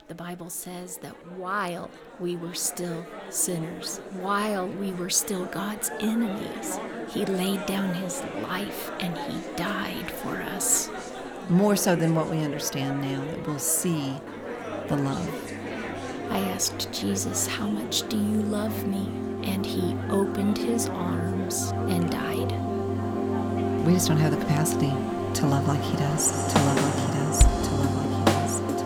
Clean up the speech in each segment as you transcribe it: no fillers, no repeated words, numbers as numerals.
The Bible says that while we were still sinners, while we were still God's enemies, he laid down his life and he died for us. More so than what we understand now, that we'll see the love. I asked Jesus, how much do you love me? And he opened his arms and died. We just don't have the capacity to love like he does, to love like he does, to love like he does, to love like he does.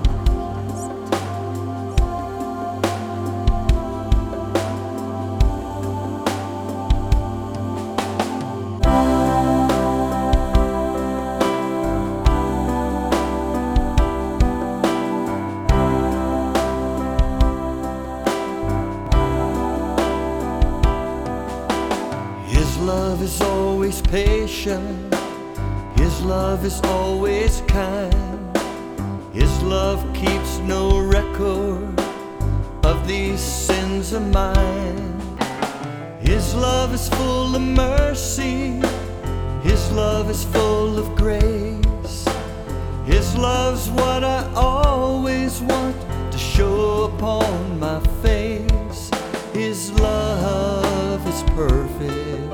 His love is always patient. His love is always kind. His love keeps no record of these sins of mine. His love is full of mercy. His love is full of grace. His love's what I always want to show upon my face. His love is perfect,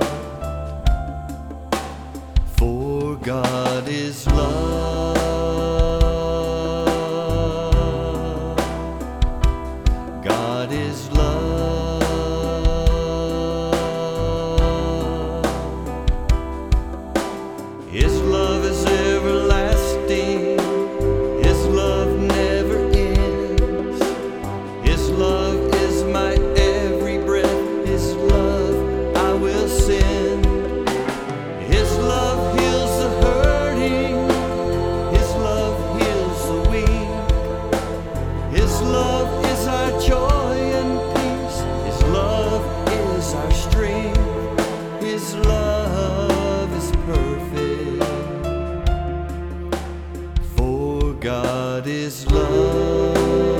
for God is love. God is love. His love is everlasting. His love never ends. His love is my every breath. His love I will send. His love heals the hurting. His love heals the weak. His love is our joy and peace. His love is our strength. His love is perfect, for God is love.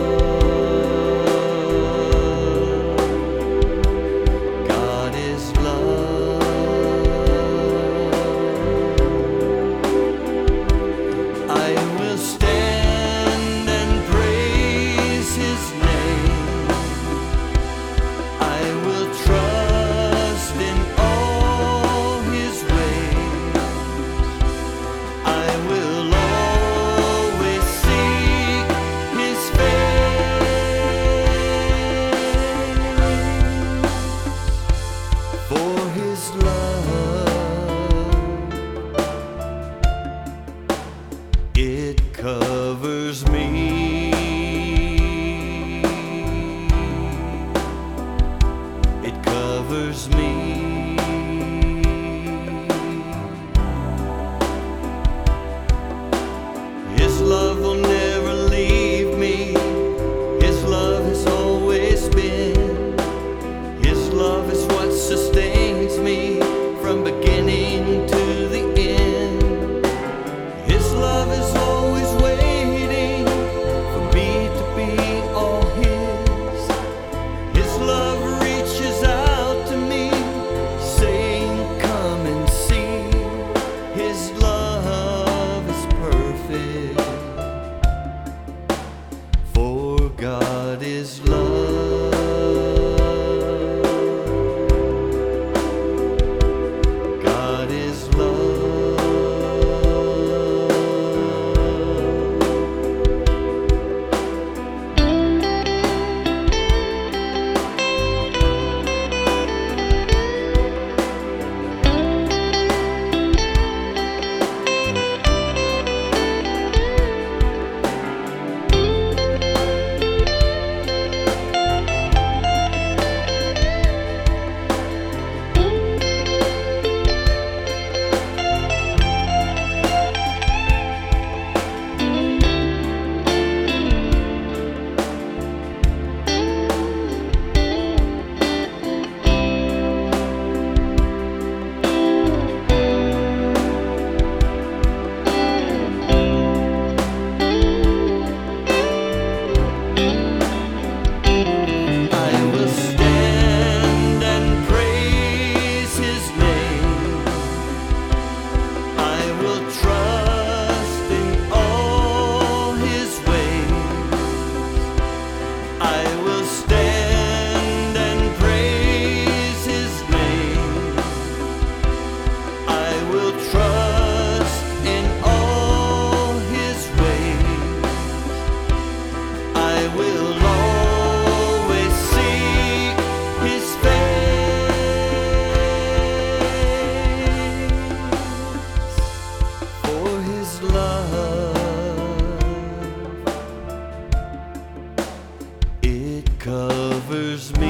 God is love. I will stand and praise his name. I will trust in all his ways. I will always seek his face, for his love, it covers me. It covers me. His love will never leave me. His love has always been. His love is what sustains me from beginning to the end. His love is always waiting for me to be all his. His love reaches out to me covers me.